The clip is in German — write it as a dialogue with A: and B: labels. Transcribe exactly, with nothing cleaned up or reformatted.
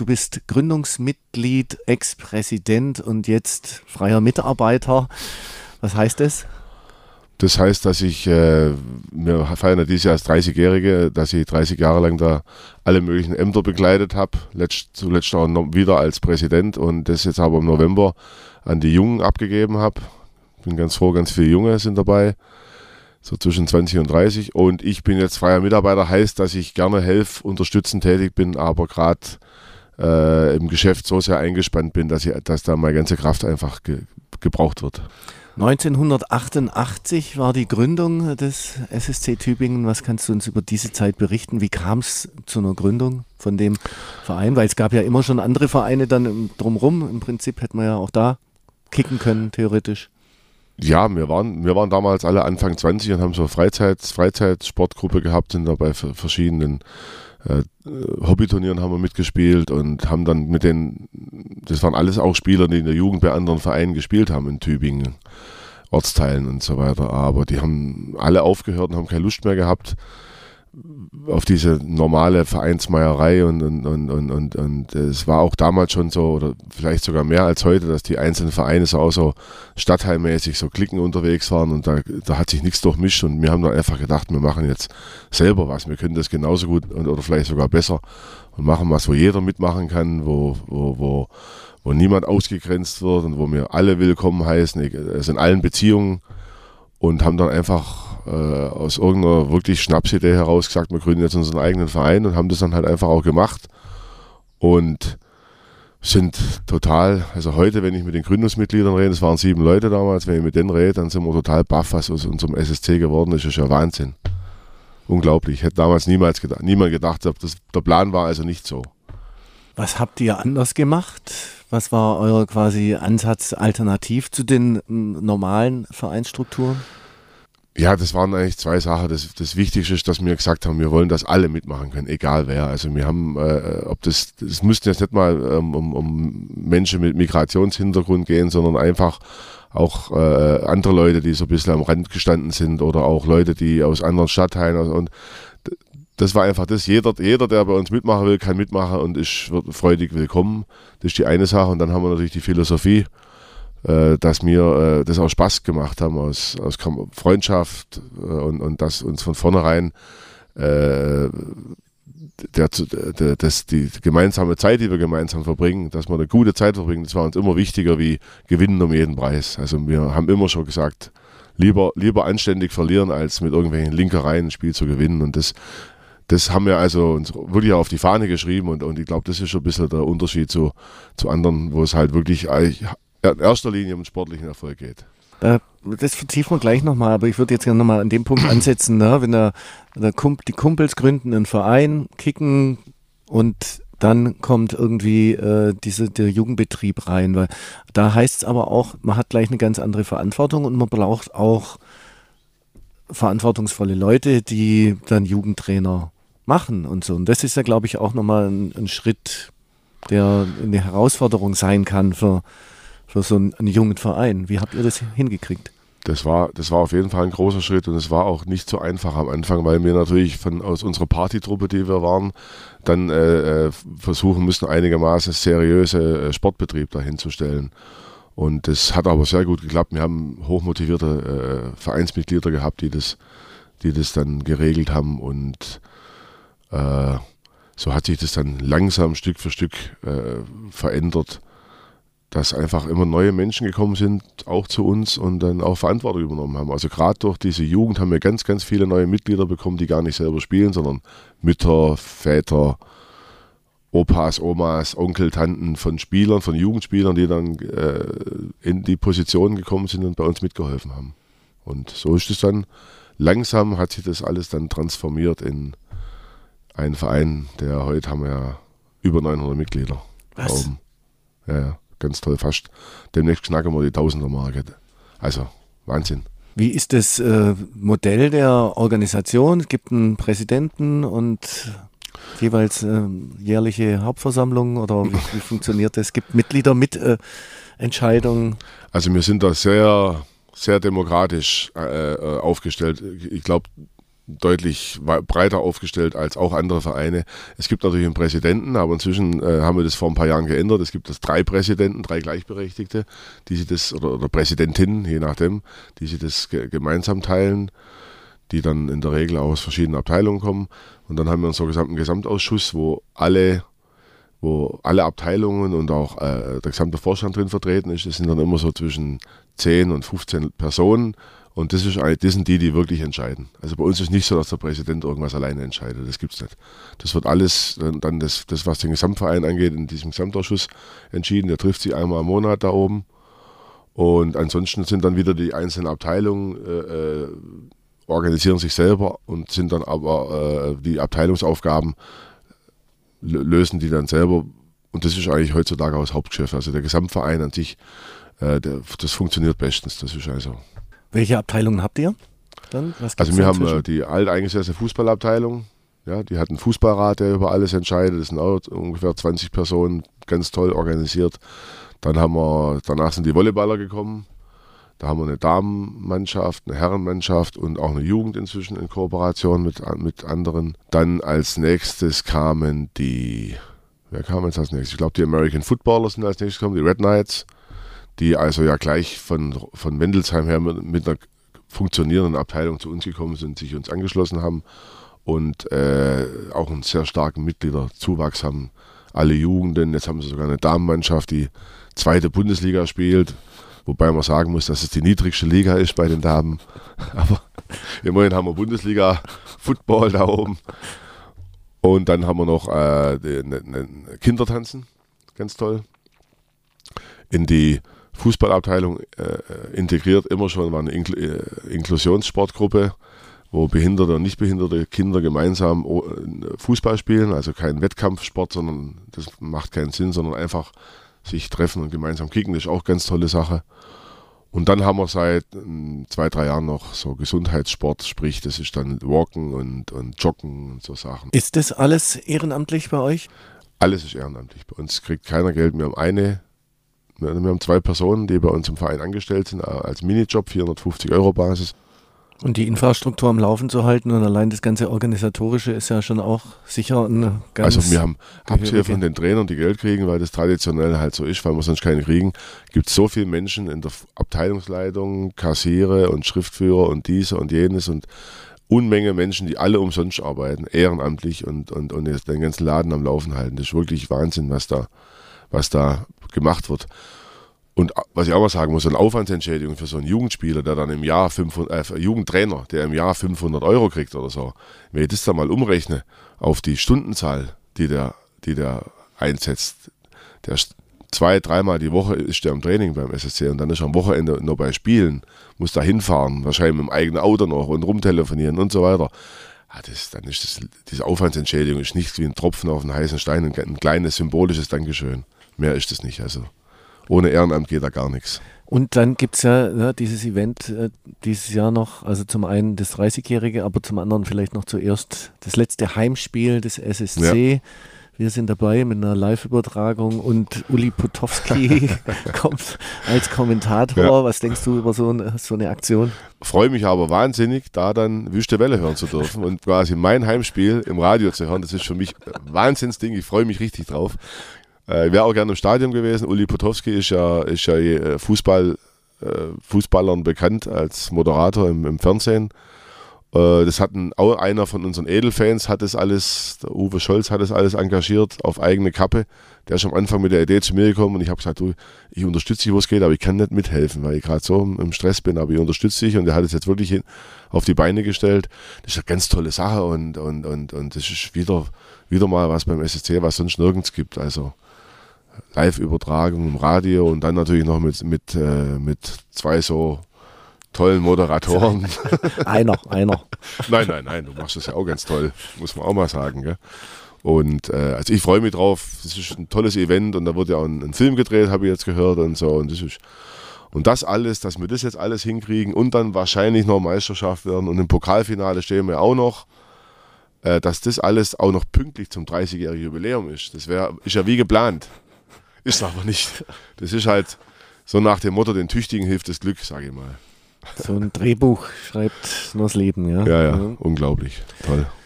A: du bist Gründungsmitglied, Ex-Präsident und jetzt freier Mitarbeiter. Was heißt das?
B: Das heißt, dass ich, äh, wir feiern ja dieses Jahr als dreißigjährige, dass ich dreißig Jahre lang da alle möglichen Ämter begleitet habe, letzt, zuletzt auch noch wieder als Präsident und das jetzt aber im November an die Jungen abgegeben habe. Bin ganz froh, ganz viele Junge sind dabei, so zwischen zwanzig und dreißig und ich bin jetzt freier Mitarbeiter, heißt, dass ich gerne helfe, unterstützend tätig bin, aber gerade äh, im Geschäft so sehr eingespannt bin, dass, ich, dass da meine ganze Kraft einfach ge, gebraucht wird.
A: neunzehnhundertachtundachtzig war die Gründung des S S C Tübingen. Was kannst du uns über diese Zeit berichten? Wie kam es zu einer Gründung von dem Verein? Weil es gab ja immer schon andere Vereine dann drumherum. Im Prinzip hätte man ja auch da kicken können, theoretisch.
B: Ja, wir waren, wir waren damals alle Anfang zwanzig und haben so eine Freizeit, Freizeitsportgruppe gehabt, sind da bei verschiedenen äh, Hobbyturnieren haben wir mitgespielt und haben dann mit den, das waren alles auch Spieler, die in der Jugend bei anderen Vereinen gespielt haben in Tübingen, Ortsteilen und so weiter, aber die haben alle aufgehört und haben keine Lust mehr gehabt auf diese normale Vereinsmeierei und, und, und, und, und, und es war auch damals schon so, oder vielleicht sogar mehr als heute, dass die einzelnen Vereine so auch so stadtteilmäßig so Klicken unterwegs waren und da, da hat sich nichts durchmischt und wir haben dann einfach gedacht, wir machen jetzt selber was, wir können das genauso gut und, oder vielleicht sogar besser und machen was, wo jeder mitmachen kann, wo, wo, wo, wo niemand ausgegrenzt wird und wo wir alle willkommen heißen, also in allen Beziehungen und haben dann einfach äh, aus irgendeiner wirklich Schnapsidee heraus gesagt, wir gründen jetzt unseren eigenen Verein und haben das dann halt einfach auch gemacht und sind total, also heute, wenn ich mit den Gründungsmitgliedern rede, es waren sieben Leute damals, wenn ich mit denen rede, dann sind wir total baff, was aus unserem S S C geworden ist, das ist ja Wahnsinn. Unglaublich, ich hätte damals niemals gedacht, niemand gedacht, das, der Plan war also nicht so.
A: Was habt ihr anders gemacht? Was war euer quasi Ansatz alternativ zu den m, normalen Vereinsstrukturen?
B: Ja, das waren eigentlich zwei Sachen. Das, das Wichtigste ist, dass wir gesagt haben, wir wollen, dass alle mitmachen können, egal wer. Also wir haben, äh, ob das, das müssten jetzt nicht mal ähm, um, um Menschen mit Migrationshintergrund gehen, sondern einfach auch äh, andere Leute, die so ein bisschen am Rand gestanden sind oder auch Leute, die aus anderen Stadtteilen und das war einfach das. Jeder, jeder, der bei uns mitmachen will, kann mitmachen und ist freudig willkommen. Das ist die eine Sache. Und dann haben wir natürlich die Philosophie, äh, dass wir äh, das auch Spaß gemacht haben, aus, aus Freundschaft äh, und, und dass uns von vornherein äh, der, der, das, die gemeinsame Zeit, die wir gemeinsam verbringen, dass wir eine gute Zeit verbringen, das war uns immer wichtiger wie gewinnen um jeden Preis. Also wir haben immer schon gesagt, lieber, lieber anständig verlieren, als mit irgendwelchen Linkereien ein Spiel zu gewinnen. Und das Das haben wir also uns wirklich auf die Fahne geschrieben und, und ich glaube, das ist schon ein bisschen der Unterschied zu, zu anderen, wo es halt wirklich in erster Linie um den sportlichen Erfolg geht.
A: Das vertiefen wir gleich nochmal, aber ich würde jetzt gerne nochmal an dem Punkt ansetzen, ne? Wenn der, der Kump, die Kumpels gründen einen Verein, kicken und dann kommt irgendwie äh, diese, der Jugendbetrieb rein, weil da heißt es aber auch, man hat gleich eine ganz andere Verantwortung und man braucht auch verantwortungsvolle Leute, die dann Jugendtrainer machen und so. Und das ist ja, glaube ich, auch nochmal ein, ein Schritt, der eine Herausforderung sein kann für, für so einen, einen jungen Verein. Wie habt ihr das hingekriegt?
B: Das war, das war auf jeden Fall ein großer Schritt und es war auch nicht so einfach am Anfang, weil wir natürlich von, aus unserer Partytruppe, die wir waren, dann äh, versuchen müssen, einigermaßen seriöse äh, Sportbetrieb dahin zu stellen. Und das hat aber sehr gut geklappt. Wir haben hochmotivierte äh, Vereinsmitglieder gehabt, die das, die das dann geregelt haben und äh, so hat sich das dann langsam Stück für Stück äh, verändert, dass einfach immer neue Menschen gekommen sind, auch zu uns und dann auch Verantwortung übernommen haben. Also gerade durch diese Jugend haben wir ganz, ganz viele neue Mitglieder bekommen, die gar nicht selber spielen, sondern Mütter, Väter, Opas, Omas, Onkel, Tanten von Spielern, von Jugendspielern, die dann äh, in die Position gekommen sind und bei uns mitgeholfen haben. Und so ist es dann, langsam hat sich das alles dann transformiert in einen Verein, der heute haben wir ja über neunhundert Mitglieder.
A: Was?
B: Oben. Ja, ja, ganz toll, fast. Demnächst knacken wir die Tausender-Marke. Also, Wahnsinn.
A: Wie ist das äh, Modell der Organisation? Es gibt einen Präsidenten und jeweils äh, jährliche Hauptversammlung oder wie, wie funktioniert das? Es gibt Mitglieder mit äh, Entscheidungen.
B: Also wir sind da sehr, sehr demokratisch äh, aufgestellt. Ich glaube, deutlich breiter aufgestellt als auch andere Vereine. Es gibt natürlich einen Präsidenten, aber inzwischen äh, haben wir das vor ein paar Jahren geändert. Es gibt das drei Präsidenten, drei Gleichberechtigte, die sich das, oder, oder Präsidentinnen, je nachdem, die sich das ge- gemeinsam teilen, die dann in der Regel aus verschiedenen Abteilungen kommen. Und dann haben wir unseren gesamten Gesamtausschuss, wo alle, wo alle Abteilungen und auch äh, der gesamte Vorstand drin vertreten ist. Das sind dann immer so zwischen zehn und fünfzehn Personen. Und das, ist, das sind die, die wirklich entscheiden. Also bei uns ist nicht so, dass der Präsident irgendwas alleine entscheidet. Das gibt's nicht. Das wird alles, dann das, das, was den Gesamtverein angeht, in diesem Gesamtausschuss entschieden. Der trifft sich einmal im Monat da oben. Und ansonsten sind dann wieder die einzelnen Abteilungen, äh, organisieren sich selber und sind dann aber, äh, die Abteilungsaufgaben lösen die dann selber. Und das ist eigentlich heutzutage auch das Hauptgeschäft. Also der Gesamtverein an sich, äh, der, das funktioniert bestens. Das ist also.
A: Welche Abteilungen habt ihr dann? Was
B: Also wir haben äh, die alteingesessene Fußballabteilung, ja, die hat einen Fußballrat, der über alles entscheidet, das sind auch ungefähr zwanzig Personen, ganz toll organisiert. Dann haben wir, danach sind die Volleyballer gekommen, da haben wir eine Damenmannschaft, eine Herrenmannschaft und auch eine Jugend inzwischen in Kooperation mit, mit anderen. Dann als nächstes kamen die, wer kam jetzt als nächstes? Ich glaube die American Footballers sind als nächstes gekommen, die Red Knights, die also ja gleich von, von Wendelsheim her mit, mit einer funktionierenden Abteilung zu uns gekommen sind, sich uns angeschlossen haben und äh, auch einen sehr starken Mitgliederzuwachs haben. Alle Jugenden, jetzt haben sie sogar eine Damenmannschaft, die zweite Bundesliga spielt, wobei man sagen muss, dass es die niedrigste Liga ist bei den Damen. Aber immerhin haben wir Bundesliga-Football da oben. Und dann haben wir noch äh, ne, ne Kindertanzen, ganz toll. In die Fußballabteilung äh, integriert immer schon war eine Inkl- äh, Inklusionssportgruppe, wo behinderte und nicht behinderte Kinder gemeinsam Fußball spielen, also kein Wettkampfsport, sondern das macht keinen Sinn, sondern einfach sich treffen und gemeinsam kicken, das ist auch eine ganz tolle Sache. Und dann haben wir seit äh, zwei, drei Jahren noch so Gesundheitssport, sprich das ist dann Walken und, und Joggen und so Sachen.
A: Ist das alles ehrenamtlich bei euch?
B: Alles ist ehrenamtlich. Bei uns kriegt keiner Geld. Wir haben eine Wir haben zwei Personen, die bei uns im Verein angestellt sind, als Minijob, vierhundertfünfzig Euro Basis.
A: Und die Infrastruktur am Laufen zu halten und allein das ganze Organisatorische ist ja schon auch sicher ein ganz...
B: Also wir haben abgesehen von den Trainern, die Geld kriegen, weil das traditionell halt so ist, weil wir sonst keine kriegen, gibt es so viele Menschen in der Abteilungsleitung, Kassiere und Schriftführer und diese und jenes und Unmenge Menschen, die alle umsonst arbeiten, ehrenamtlich und, und, und den ganzen Laden am Laufen halten. Das ist wirklich Wahnsinn, was da, was da gemacht wird. Und was ich auch mal sagen muss, so eine Aufwandsentschädigung für so einen Jugendspieler, der dann im Jahr fünfhundert, äh, Jugendtrainer, der im Jahr fünfhundert Euro kriegt oder so, wenn ich das dann mal umrechne auf die Stundenzahl, die der, die der einsetzt, der zwei, dreimal die Woche ist der im Training beim S S C und dann ist er am Wochenende nur bei Spielen, muss da hinfahren, wahrscheinlich mit dem eigenen Auto noch und rumtelefonieren und so weiter. Ja, das, dann ist das, diese Aufwandsentschädigung ist nichts wie ein Tropfen auf einen heißen Stein, ein, ein kleines symbolisches Dankeschön. Mehr ist es nicht, also. Ohne Ehrenamt geht da gar nichts. Und dann gibt es ja, ja dieses Event äh, dieses Jahr noch, also zum einen das dreißigjährige, aber zum anderen vielleicht noch zuerst das letzte Heimspiel des S S C. Ja. Wir sind dabei mit einer Live-Übertragung und Uli Potowski kommt als Kommentator. Ja. Was denkst du über so eine, so eine Aktion? Freue mich aber wahnsinnig, da dann Wüste Welle hören zu dürfen und quasi mein Heimspiel im Radio zu hören. Das ist für mich ein Wahnsinnsding. Ich freue mich richtig drauf. Ich wäre auch gerne im Stadion gewesen. Uli Potowski ist ja, ist ja Fußball, Fußballern bekannt als Moderator im, im Fernsehen. Das hat ein, auch einer von unseren Edelfans, hat das alles, der Uwe Scholz hat das alles engagiert auf eigene Kappe. Der ist am Anfang mit der Idee zu mir gekommen und ich habe gesagt, du, ich unterstütze dich, wo es geht, aber ich kann nicht mithelfen, weil ich gerade so im Stress bin, aber ich unterstütze dich und der hat es jetzt wirklich hin, auf die Beine gestellt. Das ist eine ganz tolle Sache und, und, und, und das ist wieder, wieder mal was beim S S C, was sonst nirgends gibt. Also Live-Übertragung im Radio und dann natürlich noch mit, mit, äh, mit zwei so tollen Moderatoren. Einer, einer. Nein, nein, nein, du machst das ja auch ganz toll, muss man auch mal sagen. Gell? Und äh, also ich freue mich drauf, das ist ein tolles Event und da wird ja auch ein, ein Film gedreht, habe ich jetzt gehört und so. Und das ist und das alles, dass wir das jetzt alles hinkriegen und dann wahrscheinlich noch Meisterschaft werden und im Pokalfinale stehen wir auch noch, äh, dass das alles auch noch pünktlich zum dreißigjährigen Jubiläum ist. Das wär, ist ja wie geplant. Ist aber nicht. Das ist halt so nach dem Motto, den Tüchtigen hilft das Glück, sage ich mal.
A: So ein Drehbuch schreibt nur das Leben, ja.
B: Ja, ja, ja. Unglaublich. Toll.